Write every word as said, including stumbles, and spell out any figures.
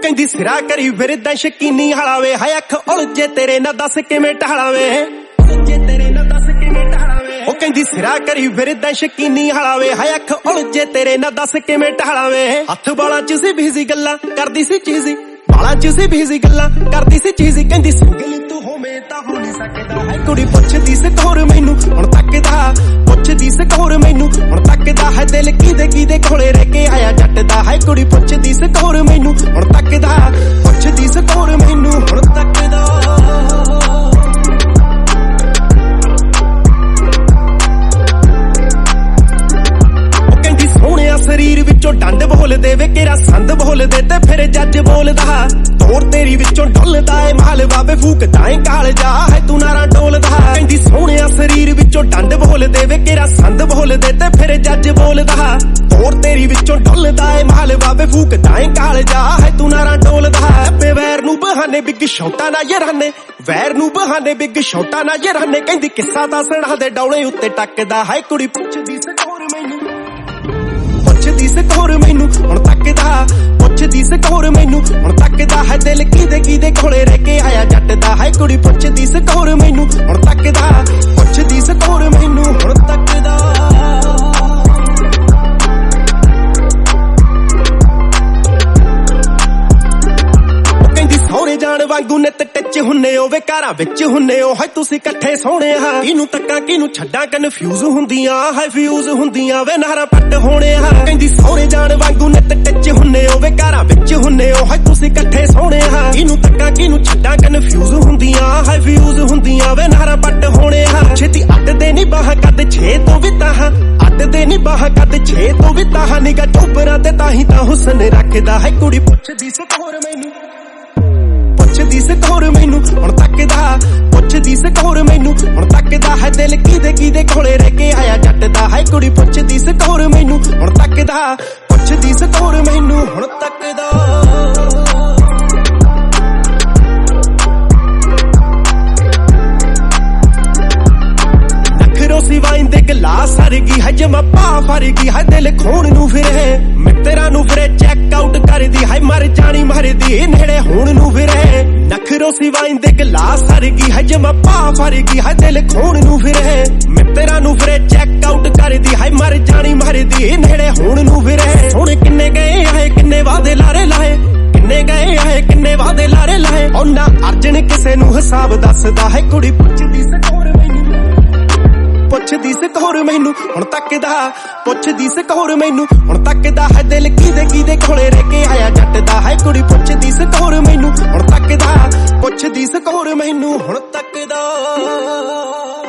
ਕਹਿੰਦੀ ਸਿਰਾ ਕਰੀ ਫਿਰਦਾ ਸ਼ਕੀਨੀ ਹਲਾਵੇ ਹਾਏ ਅੱਖ ਉਲਝੇ ਤੇਰੇ ਨਾ ਦੱਸ ਕਿਵੇਂ ਟਹਲਾਵੇ ਉਲਝੇ ਤੇਰੇ ਨਾ ਦੱਸ ਕਿਵੇਂ ਟਹਲਾਵੇ ਉਹ ਕਹਿੰਦੀ ਸਿਰਾ ਕਰੀ ਫਿਰਦਾ ਸ਼ਕੀਨੀ ਹਲਾਵੇ ਹਾਏ ਅੱਖ ਉਲਝੇ ਤੇਰੇ ਨਾ ਦੱਸ ਕਿਵੇਂ ਟਹਲਾਵੇ ਹੱਥ ਵਾਲਾਂ ਚ ਸੀ ਬਿਜ਼ੀ ਗੱਲਾਂ ਕਰਦੀ ਸੀ ਚੀਜ਼ੀ ਵਾਲਾਂ ਚ ਸੀ ਬਿਜ਼ੀ ਗੱਲਾਂ ਕਰਦੀ ਸੀ ਚੀਜ਼ੀ ਕਹਿੰਦੀ ਸਿੰਗਲ ਤੂੰ ਹੋਵੇਂ ਤਾਂ ਹੋ ਨਹੀਂ ਸਕਦਾ ਹੈ ਕੁੜੀ ਪੁੱਛਦੀ ਸਕੋਰ ਮੈਨੂੰ ਹੁਣ ਤੱਕਦਾ ਪੁੱਛਦੀ ਸਕੋਰ ਮੈਨੂੰ ਹੁਣ ਤੱਕਦਾ ਹੈ ਦਿਲ ਕਿਦੇ ਕਿਦੇ ਕੋਲੇ ਰਹਿ ਕੇ ਆਇਆ ਜੱਟ ਦਾ ਹੈ ਕੁੜੀ ਪੁੱਛਦੀ ਸਕੋਰ ਮੈਨੂੰ ਹੁਣ ਤੱਕਦਾ ਪੁੱਛਦੀ ਸਕੋਰ ਮੈਨੂੰ ਹੁਣ ਤੱਕਦਾ ਸਰੀਰ ਵਿੱਚੋਂ ਡੰਡ ਬੋਲਦੇ ਵੇ ਕਿਹੜਾ ਸੰਦ ਬੋਲਦੇ ਤੇ ਫਿਰ ਜੱਜ ਬੋਲਦਾ ਤੋਰ ਤੇਰੀ ਵਿੱਚੋਂ ਡੁੱਲਦਾ ਏ ਮਾਲ ਬਾਬੇ ਫੂਕਦਾ ਏ ਕਾਲ ਜਾ ਹੈ ਤੂੰ ਨਾਰਾ ਡੋਲਦਾ ਕਹਿੰਦੀ ਸੋਹਣਿਆ ਸਰੀਰ ਵਿੱਚੋਂ ਡੰਡ ਬੋਲਦੇ ਵੇ ਕਿਹੜਾ ਸੰਦ ਬੋਲਦੇ ਤੇ ਫਿਰ ਜੱਜ ਬੋਲਦਾ ਤੋਰ ਤੇਰੀ ਵਿੱਚੋਂ ਡੁੱਲਦਾ ਏ ਮਾਲ ਬਾਬੇ ਫੂਕਦਾ ਏ ਕਾਲ ਜਾ ਹੈ ਤੂੰ ਨਾਰਾ ਡੋਲਦਾ ਬੇ ਵੈਰ ਨੂੰ ਬਹਾਨੇ ਬਿੱਗ ਸ਼ੌਟਾ ਨਾ ਯਾਰਾਨੇ ਵੈਰ ਨੂੰ ਬਹਾਨੇ ਬਿੱਗ ਸ਼ੌਟਾ ਨਾ ਯਾਰਾਨੇ ਕਹਿੰਦੀ ਕਿੱਸਾ ਤਾਂ ਸੁਣਾ ਦੇ ਡੌਲੇ ਉੱਤੇ ਟੱਕਦਾ ਹੈ ਕੁੜੀ ਪੁੱਛਦੀ ਸਕੋਰ ਮੈਨੂੰ ਪੁੱਛਦੀ ਸਕੋਰ ਮੈਨੂੰ ਹੁਣ ਤੱਕਦਾ ਪੁੱਛਦੀ ਸਕੋਰ ਮੈਨੂੰ ਹੁਣ ਤੱਕਦਾ ਹੈ ਦਿਲ ਕਿਦੇ ਕਿਦੇ ਕੋਲੇ ਰਹਿ ਕੇ ਆਇਆ ਜੱਟ ਦਾ ਹੈ ਕੁੜੀ ਪੁੱਛਦੀ ਸਕੋਰ ਮੈਨੂੰ ਹੁਣ ਤੱਕਦਾ ਪੁੱਛਦੀ ਸਕੋਰ ਮੈਨੂੰ ਹੁਣ ਤੱਕਦਾ ਜਾਣ ਵਾਂਗੂ ਨਿਤ ਟਿੱਚ ਹੁੰਨੇ ਓ ਵੇ ਘਰਾਂ ਵਿੱਚ ਹੁੰਨੇ ਓ ਹੈ ਤੁਸੀਂ ਇਕੱਠੇ ਸੋਹਣੇ ਆ ਕਿਹਨੂੰ ਤੱਕਾਂ ਕਿਹਨੂੰ ਛੱਡਾਂ ਕਨਫਿਊਜ਼ ਹੁੰਦੀਆਂ ਹੈ ਫਿਊਜ਼ ਹੁੰਦੀਆਂ ਵੇ ਨਾਰਾ ਪੱਟ ਹੋਣੇ ਆ ਕਹਿੰਦੀ ਸੋਹਣੇ ਜਾਣ ਵਾਂਗੂ ਨਿਤ ਟਿੱਚ ਹੁੰਨੇ ਓ ਵੇ ਘਰਾਂ ਵਿੱਚ ਹੁੰਨੇ ਓ ਹੈ ਤੁਸੀਂ ਇਕੱਠੇ ਸੋਹਣੇ ਆ ਕਿਹਨੂੰ ਤੱਕਾਂ ਕਿਹਨੂੰ ਛੱਡਾਂ ਕਨਫਿਊਜ਼ ਹੁੰਦੀਆਂ ਹੈ ਫਿਊਜ਼ ਹੁੰਦੀਆਂ ਵੇ ਨਾਰਾ ਪੱਟ ਹੋਣੇ ਆ ਛੇਤੀ ਅੱਡਦੇ ਨਹੀਂ ਬਾਹਾਂ ਕੱਦ ਛੇ ਤੋਂ ਵੀ ਤਾਹਾਂ ਅੱਡਦੇ ਨਹੀਂ ਬਾਹਾਂ ਕੱਦ ਛੇ ਤੋਂ ਵੀ ਤਾਹਾਂ ਨਿਗਾ ਟੋਬਰਾਂ ਤੇ ਤਾਂ ਹੀ ਤਾਂ ਹੁਸਨ ਰੱਖਦਾ ਹੈ ਕੁੜੀ ਪੁੱਛਦੀ ਸਕੋਰ ਮੈਨੂੰ ਪੁੱਛਦੀ ਸਕੋਰ ਮੈਨੂੰ ਹੁਣ ਤੱਕਦਾ ਪੁੱਛਦੀ ਸਕੋਰ ਮੈਨੂੰ ਹੁਣ ਤੱਕਦਾ ਹੈ ਦਿਲ ਕਿਦੇ ਕਿਦੇ ਕੋਲੇ ਰਹਿ ਕੇ ਆਇਆ ਜੱਟ ਦਾ ਹੈ ਕੁੜੀ ਪੁੱਛਦੀ ਸਕੋਰ ਮੈਨੂੰ ਹੁਣ ਤੱਕਦਾ ਪੁੱਛਦੀ ਸਕੋਰ ਮੈਨੂੰ ਹੁਣ ਤੱਕਦਾ ਵਾਈਨ ਦੇ ਗਲਾਸ ਹਰਗੀ ਹੈ ਜਮਾ ਪਾ ਫਰਗੀ ਹੈ ਦਿਲ ਖੋਣ ਨੂੰ ਫਿਰੇ ਮਿੱਤਰਾਂ ਨੂੰ ਫਿਰੇ ਚੈੱਕ ਆਊਟ ਕਰਦੀ ਹੈ ਮਰ ਜਾਣੀ ਮਰਦੀ ਨੇੜੇ ਹੋਣ ਨੂੰ ਫਿਰੇ ਨਖਰੋ ਸੀ ਵਾਈਨ ਦੇ ਗਲਾਸ ਹਰਗੀ ਹੈ ਜਮਾ ਪਾ ਫਰਗੀ ਹੈ ਦਿਲ ਖੋਣ ਨੂੰ ਫਿਰੇ ਮਿੱਤਰਾਂ ਨੂੰ ਫਿਰੇ ਚੈੱਕ ਆਊਟ ਕਰਦੀ ਹੈ ਮਰ ਜਾਣੀ ਮਰਦੀ ਨੇੜੇ ਹੋਣ ਨੂੰ ਫਿਰੇ ਹੁਣ ਕਿੰਨੇ ਗਏ ਆਏ ਕਿੰਨੇ ਵਾਦੇ ਲਾਰੇ ਲਾਏ ਕਿੰਨੇ ਗਏ ਆਏ ਕਿੰਨੇ ਵਾਦੇ ਲਾਰੇ ਲਾਏ ਉਹਨਾਂ ਅਰਜਨ ਕਿਸੇ ਨੂੰ ਹਿਸਾਬ ਦੱਸਦਾ ਹੈ ਕੁੜੀ ਪੁੱਛਦੀ ਸਕੋਰ ਮੈਨੂੰ ਪੁੱਛਦੀ ਸਕੋਰ ਮੈਨੂੰ ਹੁਣ ਤੱਕਦਾ ਪੁੱਛਦੀ ਸਕੋਰ ਮੈਨੂੰ ਹੁਣ ਤੱਕਦਾ ਹੈ ਦਿਲ ਕਿਦੇ ਕਿਦੇ ਕੋਲੇ ਰਹਿ ਕੇ ਆਇਆ ਜੱਟ ਦਾ ਹੈ ਕੁੜੀ ਪੁੱਛਦੀ ਸਕੋਰ ਮੈਨੂੰ ਹੁਣ ਤੱਕਦਾ ਪੁੱਛਦੀ ਸਕੋਰ ਮੈਨੂੰ ਹੁਣ ਤੱਕਦਾ